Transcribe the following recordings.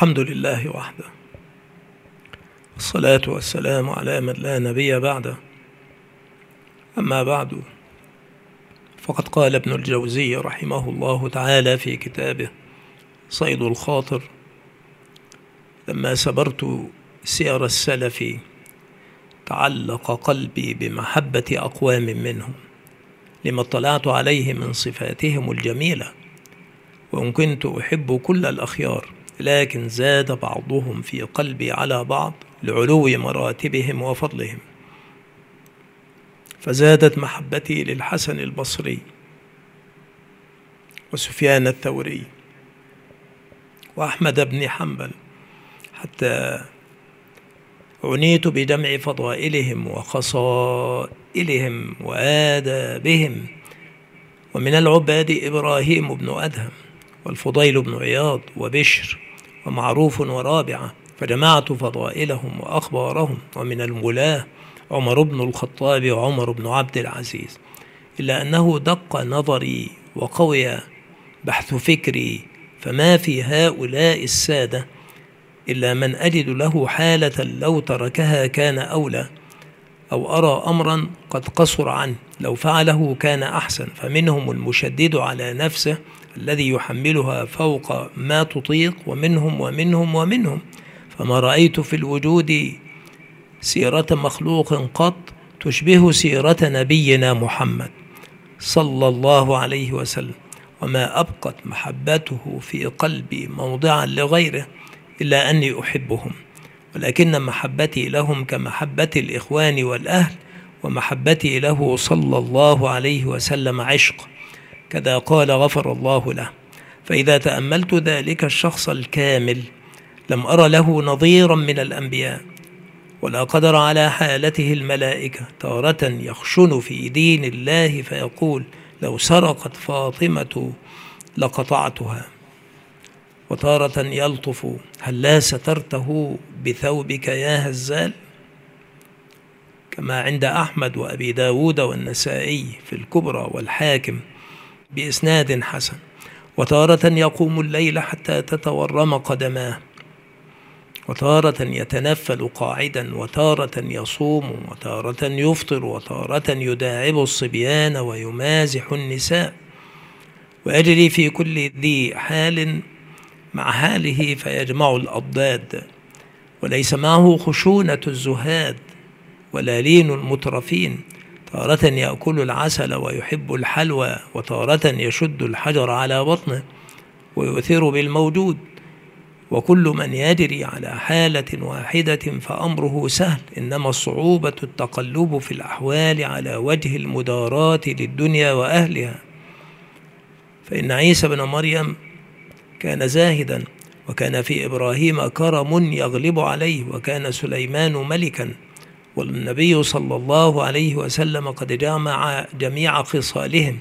الحمد لله وحده، والصلاة والسلام على من لا نبي بعده. أما بعد، فقد قال ابن الجوزي رحمه الله تعالى في كتابه صيد الخاطر: لما سبرت سير السلف تعلق قلبي بمحبة أقوام منهم، لما اطلعت عليه من صفاتهم الجميلة، وإن كنت أحب كل الأخيار، لكن زاد بعضهم في قلبي على بعض لعلو مراتبهم وفضلهم، فزادت محبتي للحسن البصري وسفيان الثوري وأحمد بن حنبل، حتى عنيت بجمع فضائلهم وخصائلهم وآدابهم. ومن العباد إبراهيم بن أدهم والفضيل بن عياض وبشر ومعروف ورابعة، فجمعت فضائلهم وأخبارهم. ومن الملاه عمر بن الخطاب وعمر بن عبد العزيز، إلا أنه دق نظري وقوي بحث فكري، فما في هؤلاء السادة إلا من أجد له حالة لو تركها كان أولى، أو أرى أمرا قد قصر عنه لو فعله كان أحسن. فمنهم المشدد على نفسه الذي يحملها فوق ما تطيق، ومنهم، فما رأيت في الوجود سيرة مخلوق قط تشبه سيرة نبينا محمد صلى الله عليه وسلم، وما أبقت محبته في قلبي موضعا لغيره إلا أني أحبهم، ولكن محبتي لهم كمحبة الإخوان والأهل، ومحبتي له صلى الله عليه وسلم عشق، كذا قال غفر الله له. فإذا تأملت ذلك الشخص الكامل لم أر له نظيرا من الأنبياء، ولا قدر على حالته الملائكة. تارة يخشن في دين الله فيقول: لو سرقت فاطمة لقطعتها، وتارة يلطف: هل لا سترته بثوبك يا هزال، كما عند أحمد وأبي داود والنسائي في الكبرى والحاكم بإسناد حسن. وتارة يقوم الليل حتى تتورم قدماه، وتارة يتنفل قاعدا، وتارة يصوم، وتارة يفطر، وتارة يداعب الصبيان ويمازح النساء، ويجري في كل ذي حال مع حاله فيجمع الأضداد، وليس معه خشونة الزهاد ولا لين المترفين. تارة يأكل العسل ويحب الحلوى، وتارة يشد الحجر على بطنه ويؤثر بالموجود. وكل من يجري على حالة واحدة فأمره سهل، إنما الصعوبة التقلب في الأحوال على وجه المداراة للدنيا وأهلها. فإن عيسى بن مريم كان زاهدا، وكان في إبراهيم كرم يغلب عليه، وكان سليمان ملكا، والنبي صلى الله عليه وسلم قد جمع جميع خصالهم،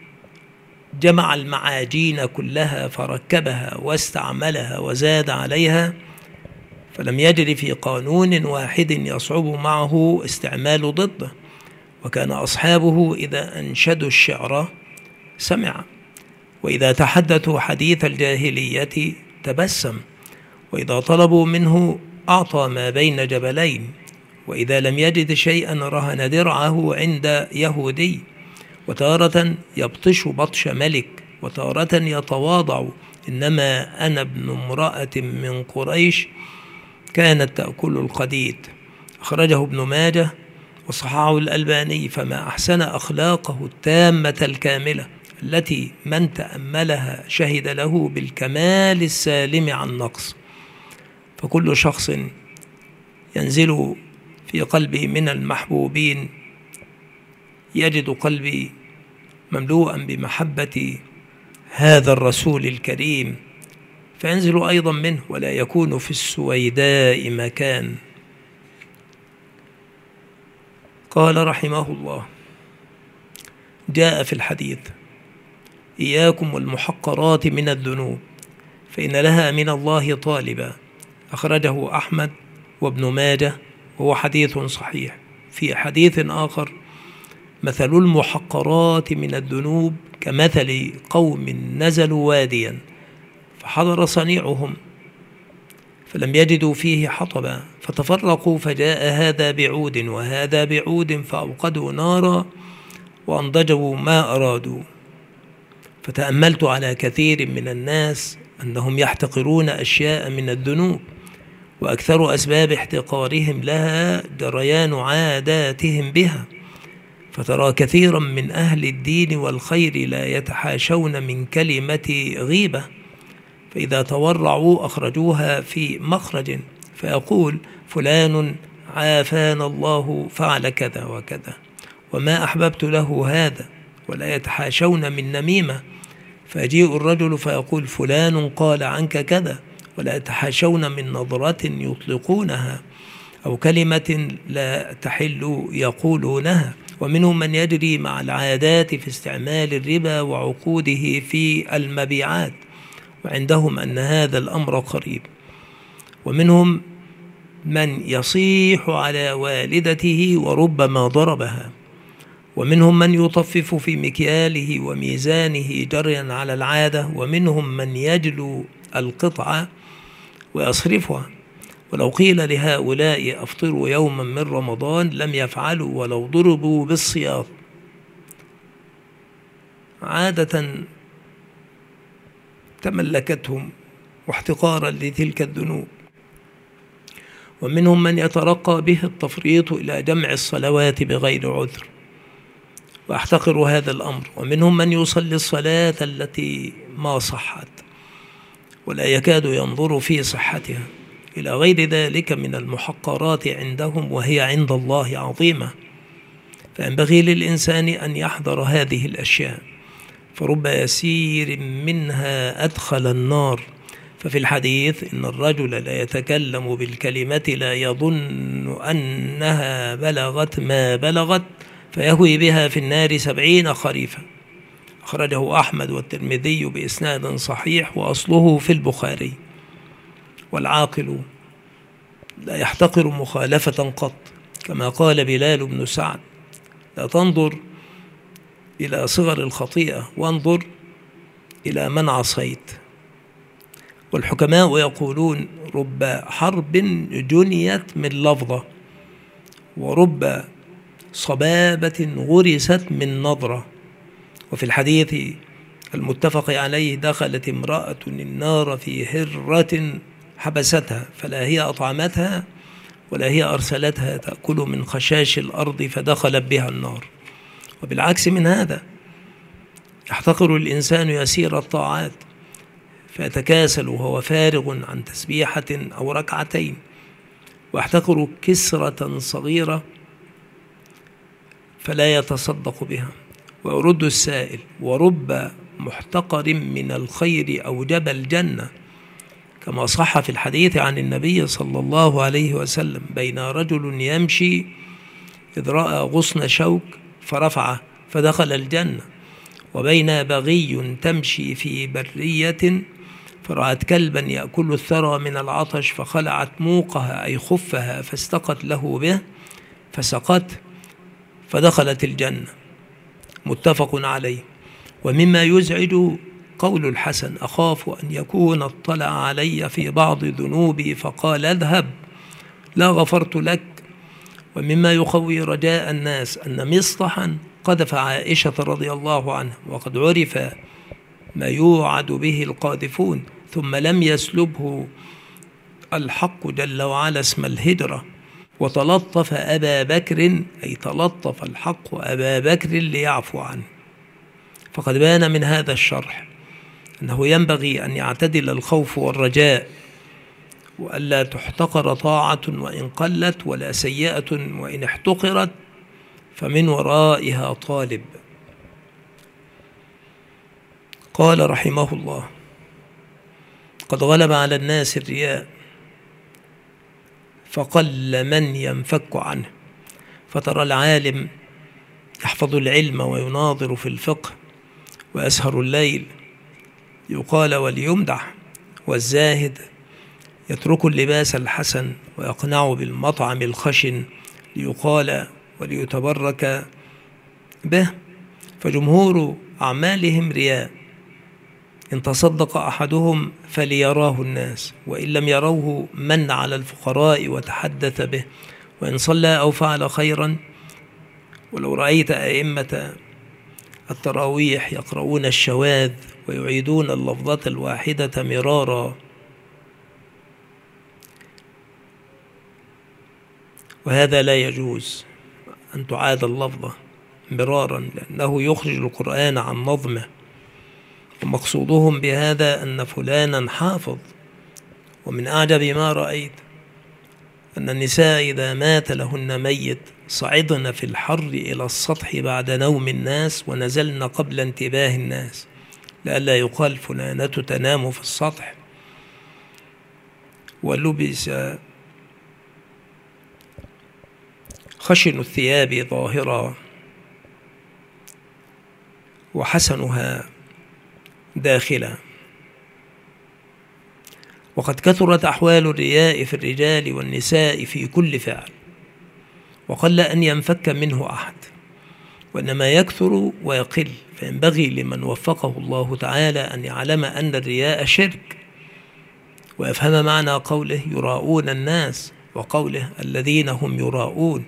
جمع المعاجين كلها فركبها واستعملها وزاد عليها، فلم يجري في قانون واحد يصعب معه استعمال ضده. وكان أصحابه إذا أنشدوا الشعر سمع، وإذا تحدثوا حديث الجاهلية تبسم، وإذا طلبوا منه أعطى ما بين جبلين، وإذا لم يجد شيئا رهن درعه عند يهودي. وتارة يبطش بطش ملك، وتارة يتواضع: إنما أنا ابن امرأة من قريش كانت تأكل القديد. أخرجه ابن ماجه وصححه الألباني. فما أحسن أخلاقه التامة الكاملة التي من تأملها شهد له بالكمال السالم عن نقص. فكل شخص ينزل في قلبي من المحبوبين يجد قلبي مملوءا بمحبة هذا الرسول الكريم، فينزل أيضا منه، ولا يكون في السويداء مكان. قال رحمه الله: جاء في الحديث: إياكم والمحقرات من الذنوب، فإن لها من الله طالبا. أخرجه أحمد وابن ماجه، وهو حديث صحيح. في حديث آخر: مثل المحقرات من الذنوب كمثل قوم نزلوا واديا فحضر صنيعهم فلم يجدوا فيه حطبا، فتفرقوا، فجاء هذا بعود وهذا بعود، فأوقدوا نارا وأنضجوا ما أرادوا. فتأملت على كثير من الناس أنهم يحتقرون أشياء من الذنوب، وأكثر أسباب احتقارهم لها جريان عاداتهم بها. فترى كثيرا من أهل الدين والخير لا يتحاشون من كلمة غيبة، فإذا تورعوا أخرجوها في مخرج، فيقول فلان عافانا الله فعل كذا وكذا وما أحببت له هذا. ولا يتحاشون من نميمة، فيجيء الرجل فيقول فلان قال عنك كذا. ولا يتحاشون من نظرة يطلقونها أو كلمة لا تحل يقولونها. ومنهم من يجري مع العادات في استعمال الربا وعقوده في المبيعات، وعندهم أن هذا الأمر قريب. ومنهم من يصيح على والدته وربما ضربها. ومنهم من يطفف في مكياله وميزانه جريا على العادة. ومنهم من يجلو القطعة ويصرفها. ولو قيل لهؤلاء أفطروا يوما من رمضان لم يفعلوا ولو ضربوا بالسياط، عادة تملكتهم واحتقارا لتلك الذنوب. ومنهم من يترقى به التفريط إلى جمع الصلوات بغير عذر، وأحتقر هذا الأمر. ومنهم من يصلي الصلاة التي ما صحت ولا يكاد ينظر في صحتها، إلى غير ذلك من المحقرات عندهم، وهي عند الله عظيمة. فينبغي للإنسان أن يحذر هذه الأشياء، فرب يسير منها أدخل النار. ففي الحديث إن الرجل لا يتكلم بالكلمة لا يظن أنها بلغت ما بلغت فيهوي بها في النار 70 خريفا. أخرجه أحمد والترمذي بإسناد صحيح، وأصله في البخاري. والعاقل لا يحتقر مخالفة قط، كما قال بلال بن سعد: لا تنظر إلى صغر الخطيئة وانظر إلى من عصيت. والحكماء يقولون: رب حرب جنيت من لفظة، ورب صبابة غرست من نظرة. وفي الحديث المتفق عليه: دخلت امرأة النار في هرة حبستها، فلا هي أطعمتها ولا هي أرسلتها تأكل من خشاش الأرض فدخلت بها النار. وبالعكس من هذا يحتقر الإنسان يسير الطاعات، فيتكاسل وهو فارغ عن تسبيحة أو ركعتين، ويحتقر كسرة صغيرة فلا يتصدق بها. ويرد السائل: ورب محتقر من الخير أوجب الجنة، كما صح في الحديث عن النبي صلى الله عليه وسلم: بين رجل يمشي إذ رأى غصن شوك فرفعه فدخل الجنة، وبين بغي تمشي في برية فرأت كلبا يأكل الثرى من العطش فخلعت موقها أي خفها فاستقت له به فسقته فدخلت الجنة. متفق عليه. ومما يزعج قول الحسن: أخاف أن يكون اطلع علي في بعض ذنوبي فقال اذهب لا غفرت لك. ومما يقوي رجاء الناس أن مصطحا قذف عائشة رضي الله عنها، وقد عرف ما يوعد به القاذفون، ثم لم يسلبه الحق جل وعلا اسم الهجرة، وتلطف أبا بكر، أي تلطف الحق أبا بكر ليعفو عنه. فقد بان من هذا الشرح أنه ينبغي أن يعتدل الخوف والرجاء، وألا تحتقر طاعة وإن قلت، ولا سيئة وإن احتقرت فمن ورائها طالب. قال رحمه الله: قد غلب على الناس الرياء فقل من ينفك عنه. فترى العالم يحفظ العلم ويناظر في الفقه ويسهر الليل يقال وليمدح، والزاهد يترك اللباس الحسن ويقنع بالمطعم الخشن ليقال وليتبرك به. فجمهور أعمالهم رياء، إن تصدق أحدهم فليراه الناس، وإن لم يروه من على الفقراء وتحدث به، وإن صلى أو فعل خيرا. ولو رأيت أئمة التراويح يقرؤون الشواذ ويعيدون اللفظة الواحدة مرارا، وهذا لا يجوز أن تعاد اللفظة مرارا، لأنه يخرج القرآن عن نظمه. ومقصودهم بهذا أن فلانا حافظ. ومن أعجب ما رأيت أن النساء إذا مات لهن ميت صعدن في الحر إلى السطح بعد نوم الناس ونزلن قبل انتباه الناس، لئلا يقال فلانة تنام في السطح. ولبس خشن الثياب ظاهرا وحسنها داخلا. وقد كثرت أحوال الرياء في الرجال والنساء في كل فعل، وقل أن ينفك منه أحد، وإنما يكثر ويقل. فينبغي لمن وفقه الله تعالى أن يعلم أن الرياء شرك، ويفهم معنى قوله يراؤون الناس، وقوله الذين هم يراؤون،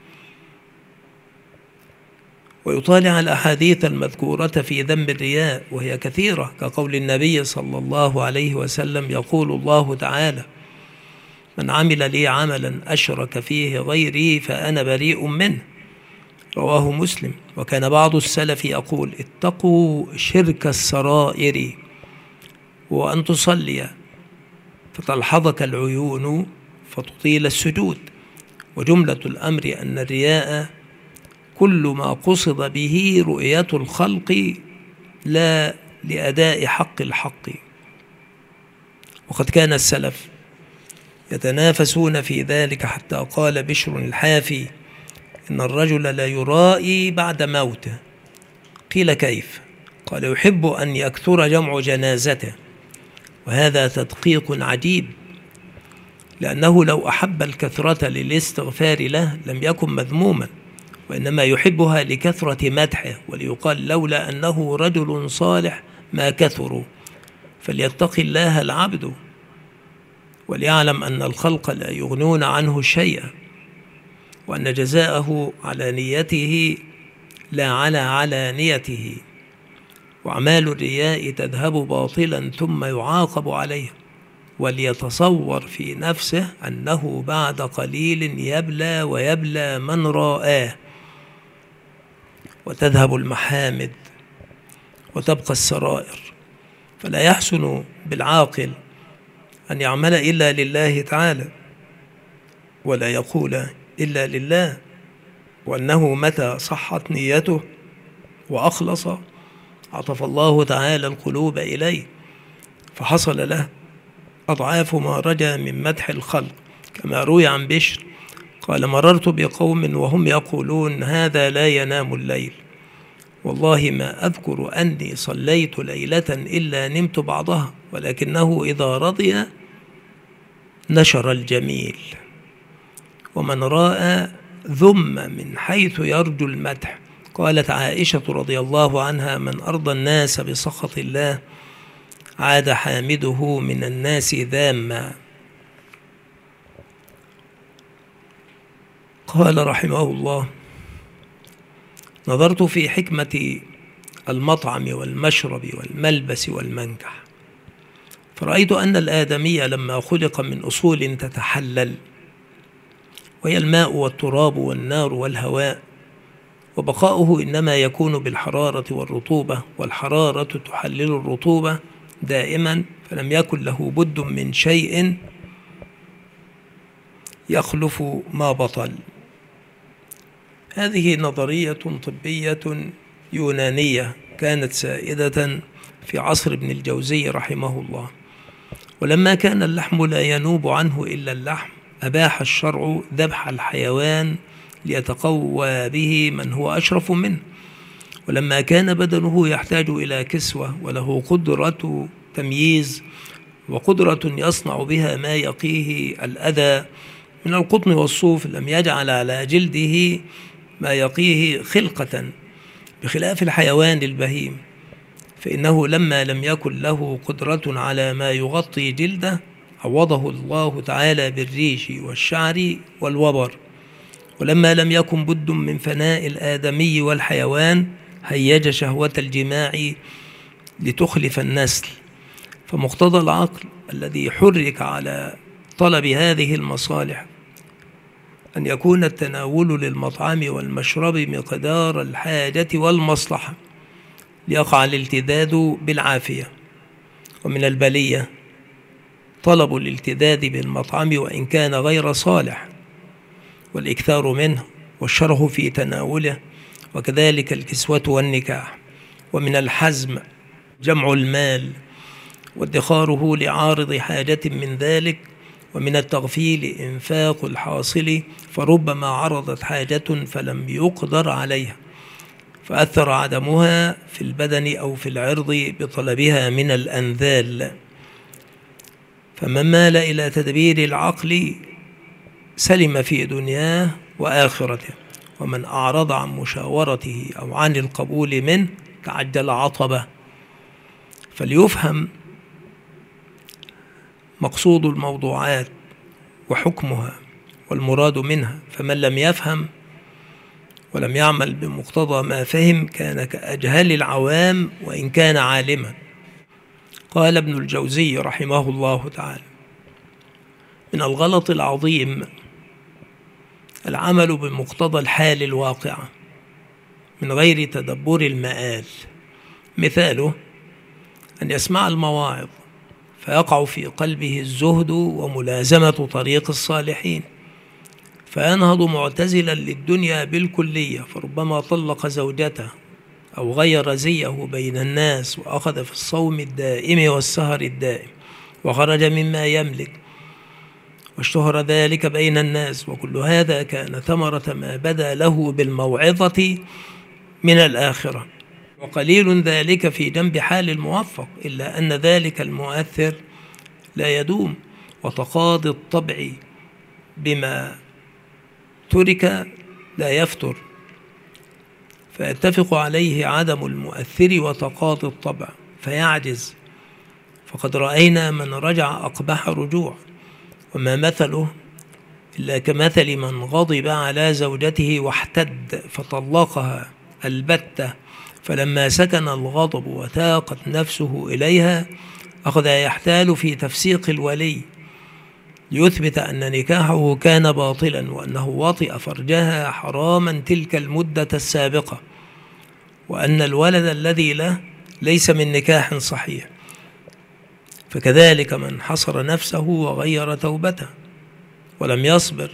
ويطالع الأحاديث المذكورة في ذم الرياء، وهي كثيرة، كقول النبي صلى الله عليه وسلم: يقول الله تعالى: من عمل لي عملا أشرك فيه غيري فأنا بريء منه، رواه مسلم. وكان بعض السلف يقول: اتقوا شرك السرائر، وأن تصلي فتلحظك العيون فتطيل السجود. وجملة الأمر أن الرياء كل ما قصد به رؤية الخلق لا لأداء حق الحق. وقد كان السلف يتنافسون في ذلك، حتى قال بشر الحافي: إن الرجل لا يرائي بعد موته. قيل: كيف؟ قال: يحب أن يكثر جمع جنازته. وهذا تدقيق عجيب، لأنه لو أحب الكثرة للاستغفار له لم يكن مذموما، وإنما يحبها لكثرة مدحه، وليقال لولا أنه رجل صالح ما كثروا. فليتق الله العبد، وليعلم أن الخلق لا يغنون عنه شيئا، وأن جزاءه على نيته لا على علانيته. وأعمال الرياء تذهب باطلا ثم يعاقب عليها، وليتصور في نفسه أنه بعد قليل يبلى ويبلى من رآه، وتذهب المحامد وتبقى السرائر. فلا يحسن بالعاقل أن يعمل إلا لله تعالى، ولا يقول إلا لله، وأنه متى صحت نيته وأخلص عطف الله تعالى القلوب إليه، فحصل له أضعاف ما رجى من مدح الخلق. كما روي عن بشر قال: مررت بقوم وهم يقولون هذا لا ينام الليل، والله ما أذكر أني صليت ليلة إلا نمت بعضها، ولكنه إذا رضي نشر الجميل. ومن رأى ذم من حيث يرجو المدح. قالت عائشة رضي الله عنها: من أرضى الناس بسخط الله عاد حامده من الناس ذاما. قال رحمه الله: نظرت في حكمة المطعم والمشرب والملبس والمنكح، فرأيت أن الآدمي لما خلق من أصول تتحلل، وهي الماء والتراب والنار والهواء، وبقاؤه إنما يكون بالحرارة والرطوبة، والحرارة تحلل الرطوبة دائما، فلم يكن له بد من شيء يخلف ما بطل. هذه نظرية طبية يونانية كانت سائدة في عصر ابن الجوزي رحمه الله. ولما كان اللحم لا ينوب عنه إلا اللحم، أباح الشرع ذبح الحيوان ليتقوى به من هو أشرف منه. ولما كان بدنه يحتاج إلى كسوة وله قدرة تمييز وقدرة يصنع بها ما يقيه الأذى من القطن والصوف، لم يجعل على جلده ما يقيه خلقة، بخلاف الحيوان البهيم فإنه لما لم يكن له قدرة على ما يغطي جلده عوضه الله تعالى بالريش والشعر والوبر. ولما لم يكن بد من فناء الآدمي والحيوان هيج شهوة الجماع لتخلف النسل. فمقتضى العقل الذي حرك على طلب هذه المصالح أن يكون التناول للمطعم والمشرب مقدار الحاجة والمصلحة ليقع الالتذاذ بالعافية. ومن البلية طلب الالتذاذ بالمطعم وإن كان غير صالح والإكثار منه والشره في تناوله، وكذلك الكسوة والنكاح. ومن الحزم جمع المال وادخاره لعارض حاجة من ذلك، ومن التغفيل إنفاق الحاصل فربما عرضت حاجة فلم يقدر عليها فأثر عدمها في البدن أو في العرض بطلبها من الأنذال. فمن مال إلى تدبير العقل سلم في دنياه وآخرته، ومن أعرض عن مشاورته أو عن القبول منه تعجل عطبه. فليفهم مقصود الموضوعات وحكمها والمراد منها، فمن لم يفهم ولم يعمل بمقتضى ما فهم كان كأجهل العوام وإن كان عالما. قال ابن الجوزي رحمه الله تعالى: من الغلط العظيم العمل بمقتضى الحال الواقعة من غير تدبر المآل. مثاله أن يسمع المواعظ فيقع في قلبه الزهد وملازمة طريق الصالحين فينهض معتزلا للدنيا بالكلية، فربما طلق زوجته أو غير زيه بين الناس وأخذ في الصوم الدائم والسهر الدائم وخرج مما يملك واشتهر ذلك بين الناس. وكل هذا كان ثمرة ما بدا له بالموعظة من الآخرة، وقليل ذلك في جنب حال الموفق، إلا أن ذلك المؤثر لا يدوم، وتقاضي الطبع بما ترك لا يفتر، فيتفق عليه عدم المؤثر وتقاضي الطبع فيعجز. فقد رأينا من رجع أقبح رجوع، وما مثله إلا كمثل من غضب على زوجته واحتد فطلقها البتة، فلما سكن الغضب وتاقت نفسه إليها أخذ يحتال في تفسيق الولي ليثبت أن نكاحه كان باطلا وأنه وطئ فرجها حراما تلك المدة السابقة، وأن الولد الذي له ليس من نكاح صحيح. فكذلك من حصر نفسه وغير توبته ولم يصبر،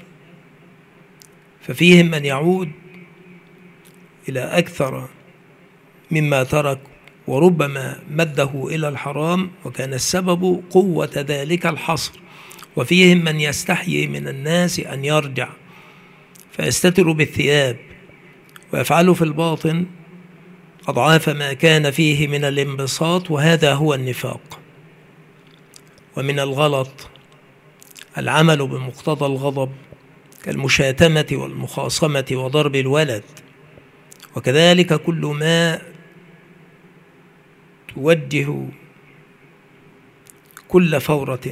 ففيهم من يعود إلى أكثر مما ترك وربما مده إلى الحرام وكان السبب قوة ذلك الحصر، وفيهم من يستحيي من الناس أن يرجع فيستتر بالثياب ويفعل في الباطن أضعاف ما كان فيه من الانبساط، وهذا هو النفاق. ومن الغلط العمل بمقتضى الغضب كالمشاتمة والمخاصمة وضرب الولد، وكذلك كل ما توجه كل فورة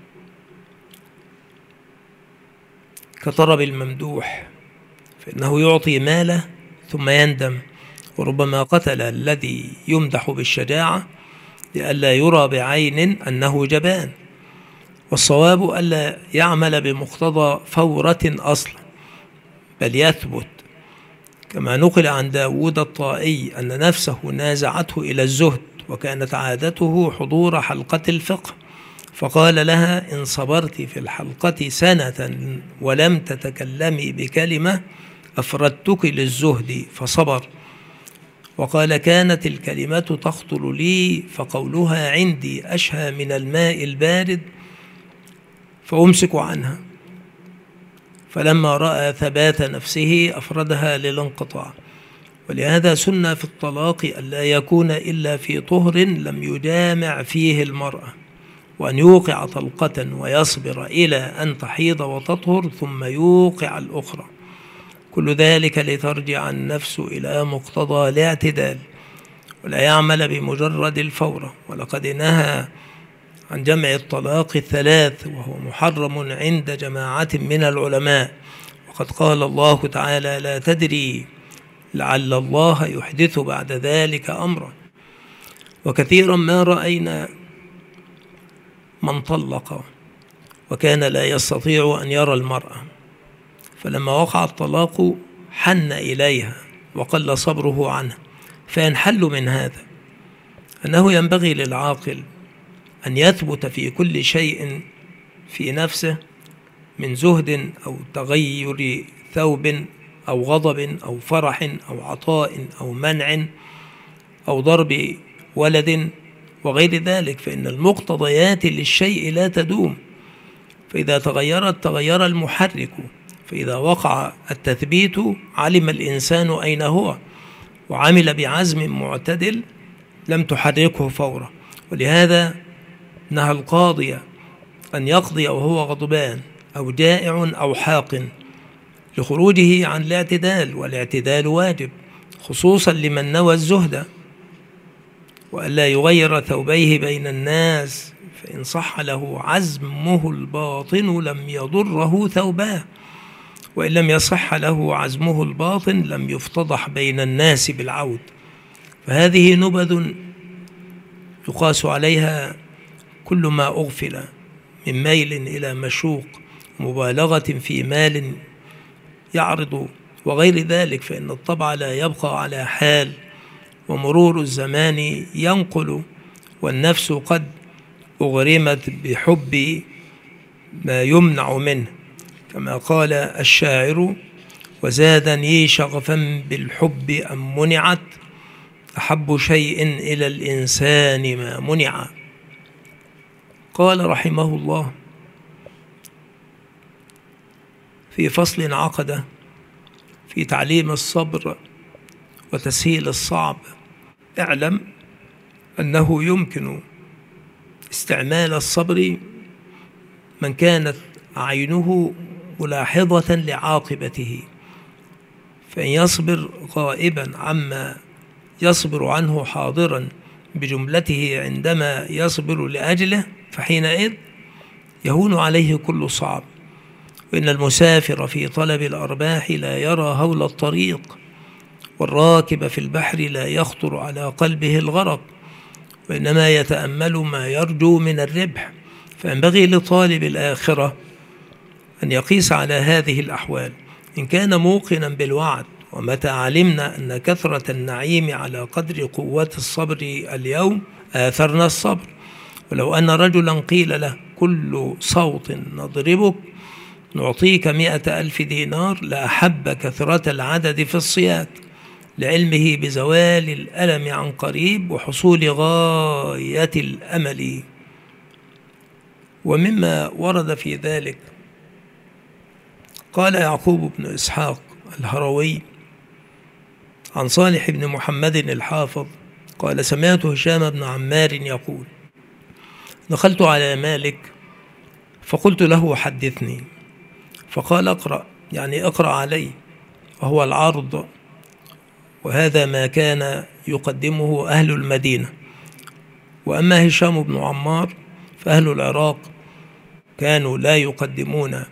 كطرب الممدوح فإنه يعطي ماله ثم يندم، وربما قتل الذي يمدح بالشجاعة لئلا يرى بعين أنه جبان. والصواب ألا يعمل بمقتضى فورة أصلا بل يثبت، كما نقل عن داود الطائي أن نفسه نازعته إلى الزهد وكانت عادته حضور حلقة الفقه، فقال لها: إن صبرت في الحلقة سنة ولم تتكلمي بكلمة أفردتك للزهد، فصبر. وقال: كانت الكلمة تخطر لي فقولها عندي أشهى من الماء البارد فأمسك عنها، فلما رأى ثبات نفسه أفردها للانقطاع. ولهذا سن في الطلاق ألا يكون إلا في طهر لم يجامع فيه المرأة، وأن يوقع طلقة ويصبر إلى أن تحيض وتطهر ثم يوقع الأخرى، كل ذلك لترجع النفس إلى مقتضى الاعتدال. ولا يعمل بمجرد الفورة. ولقد نهى عن جمع الطلاق الثلاث، وهو محرم عند جماعة من العلماء. وقد قال الله تعالى: لا تدري لعل الله يحدث بعد ذلك أمرا. وكثيرا ما رأينا من طلق وكان لا يستطيع أن يرى المرأة، فلما وقع الطلاق حن إليها وقل صبره عنها. فينحل من هذا أنه ينبغي للعاقل أن يثبت في كل شيء في نفسه من زهد أو تغير ثوب أو غضب أو فرح أو عطاء أو منع أو ضرب ولد وغير ذلك، فإن المقتضيات للشيء لا تدوم. فإذا تغيرت تغير المحرك، فإذا وقع التثبيت علم الإنسان أين هو وعمل بعزم معتدل لم تحركه فورا. ولهذا نهى القاضي أن يقضي وهو غضبان أو جائع أو حاق لخروجه عن الاعتدال، والاعتدال واجب خصوصا لمن نوى الزهد، وألا يغير ثوبيه بين الناس، فإن صح له عزمه الباطن لم يضره ثوباه، وإن لم يصح له عزمه الباطن لم يفتضح بين الناس بالعود. فهذه نبذ يقاس عليها كل ما أغفل من ميل إلى مشوق، مبالغة في مال يعرض وغير ذلك، فإن الطبع لا يبقى على حال، ومرور الزمان ينقل، والنفس قد أغرمت بحب ما يمنع منه، كما قال الشاعر: وزادني شغفا بالحب أم منعت، أحب شيء إلى الإنسان ما منع. قال رحمه الله في فصل عقد في تعليم الصبر وتسهيل الصعب: اعلم أنه يمكن استعمال الصبر من كانت عينه ملاحظة لعاقبته، فإن يصبر غائبا عما يصبر عنه حاضرا بجملته عندما يصبر لأجله، فحينئذ يهون عليه كل صعب. وإن المسافر في طلب الأرباح لا يرى هول الطريق، والراكب في البحر لا يخطر على قلبه الغرق، وإنما يتأمل ما يرجو من الربح. فينبغي لطالب الآخرة أن يقيس على هذه الأحوال. إن كان موقنا بالوعد، ومتى علمنا أن كثرة النعيم على قدر قوة الصبر اليوم آثرنا الصبر. ولو أن رجلا قيل له: كل صوت نضربك نعطيك 100,000 دينار، لأحب كثرة العدد في الصياد، لعلمه بزوال الألم عن قريب وحصول غاية الأمل. ومما ورد في ذلك قال يعقوب بن إسحاق الهروي عن صالح بن محمد الحافظ قال: سمعت هشام بن عمار يقول: دخلت على مالك فقلت له: حدثني. فقال: اقرأ، يعني اقرأ علي، وهو العرض، وهذا ما كان يقدمه أهل المدينة. وأما هشام بن عمار فأهل العراق كانوا لا يقدمون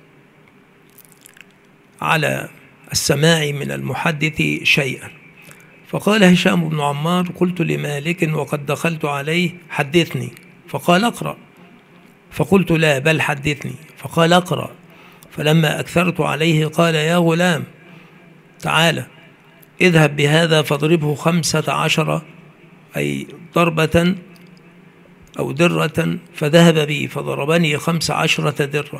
على السماع من المحدث شيئا. فقال هشام بن عمار: قلت لمالك وقد دخلت عليه: حدثني. فقال: اقرأ. فقلت: لا، بل حدثني. فقال: اقرأ. فلما أكثرت عليه قال: يا غلام، تعالى اذهب بهذا فاضربه 15، أي ضربة أو درة. فذهب بي فضربني 15 درة،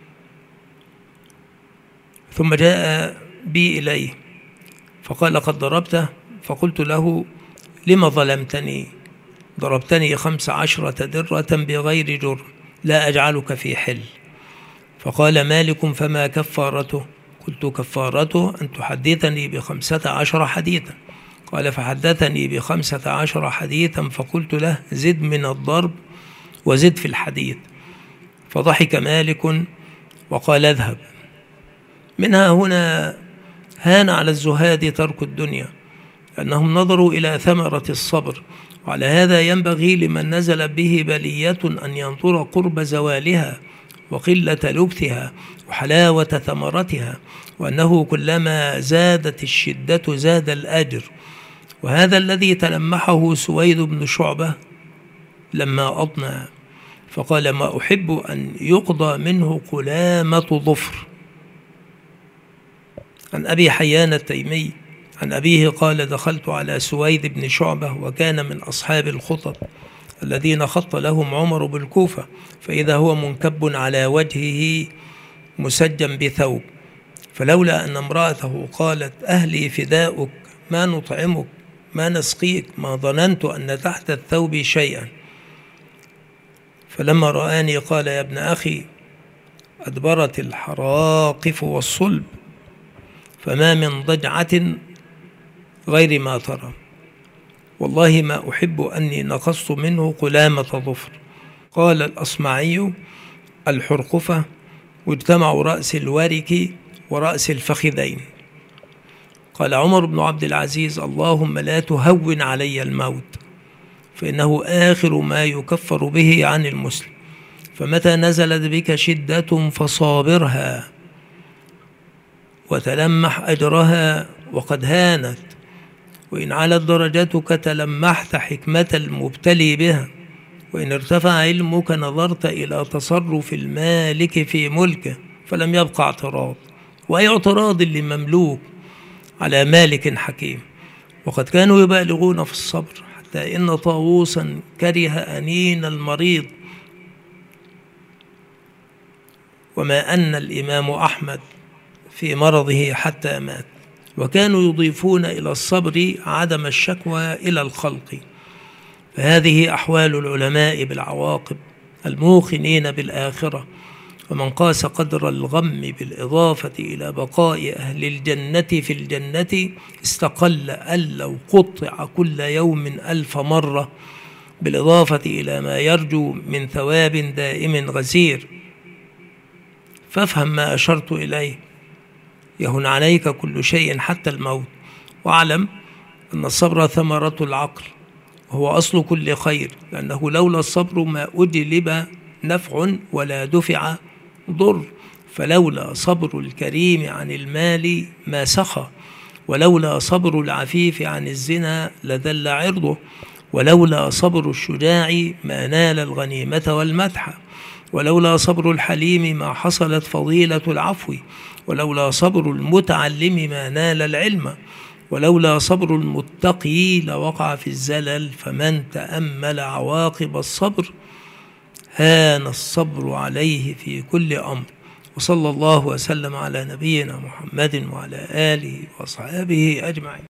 ثم جاء بي إليه فقال: قد ضربته. فقلت له: لما ظلمتني؟ ضربتني 15 درة بغير جرم، لا أجعلك في حل. فقال مالك: فما كفارته؟ قلت: كفارته أن تحدثني ب15 حديثا. قال: فحدثني ب15 حديثا. فقلت له: زد من الضرب وزد في الحديث. فضحك مالك وقال: اذهب. منها هنا هان على الزهاد ترك الدنيا، لأنهم نظروا إلى ثمرة الصبر. وعلى هذا ينبغي لمن نزل به بلية أن ينظر قرب زوالها وقلة لبثها وحلاوة ثمرتها، وأنه كلما زادت الشدة زاد الأجر. وهذا الذي تلمحه سويد بن شعبة لما أضنى، فقال: ما أحب أن يقضى منه قلامة ظفر. عن أبي حيان التيمي عن أبيه قال: دخلت على سويد بن شعبة وكان من أصحاب الخطط الذين خط لهم عمر بالكوفة، فإذا هو منكب على وجهه مسجا بثوب، فلولا أن امرأته قالت: أهلي فداؤك، ما نطعمك ما نسقيك، ما ظننت أن تحت الثوب شيئا. فلما رآني قال: يا ابن أخي، أدبرت الحراقف والصلب، فما من ضجعة غير ما ترى، والله ما أحب أني نقصت منه قلامة ظفر. قال الأصمعي: الحرقفة واجتمع رأس الورك ورأس الفخذين. قال عمر بن عبد العزيز: اللهم لا تهون علي الموت، فإنه آخر ما يكفر به عن المسلم، فمتى نزلت بك شدة فصابرها وتلمح أجرها وقد هانت، وإن علت درجتك تلمحت حكمة المبتلي بها، وإن ارتفع علمك نظرت إلى تصرف المالك في ملكه فلم يبقى اعتراض، وأي اعتراض لمملوك على مالك حكيم. وقد كانوا يبالغون في الصبر، حتى إن طاووسا كره أنين المريض، وما أن الإمام أحمد في مرضه حتى مات. وكانوا يضيفون إلى الصبر عدم الشكوى إلى الخلق. فهذه أحوال العلماء بالعواقب الموقنين بالآخرة. ومن قاس قدر الغم بالإضافة إلى بقاء أهل الجنة في الجنة استقل أن لو قطع كل يوم 1000 مرة، بالإضافة إلى ما يرجو من ثواب دائم غزير. فافهم ما أشرت إليه، يهون عليك كل شيء حتى الموت، واعلم أن الصبر ثمرة العقل، وهو أصل كل خير، لأنه لولا الصبر ما أجلب نفع ولا دفع ضر، فلولا صبر الكريم عن المال ما سخى، ولولا صبر العفيف عن الزنا لذل عرضه، ولولا صبر الشجاع ما نال الغنيمة والمدح، ولولا صبر الحليم ما حصلت فضيلة العفو، ولولا صبر المتعلم ما نال العلم، ولولا صبر المتقي لوقع في الزلل. فمن تأمل عواقب الصبر هان الصبر عليه في كل أمر. وصلى الله وسلم على نبينا محمد وعلى آله وصحبه أجمعين.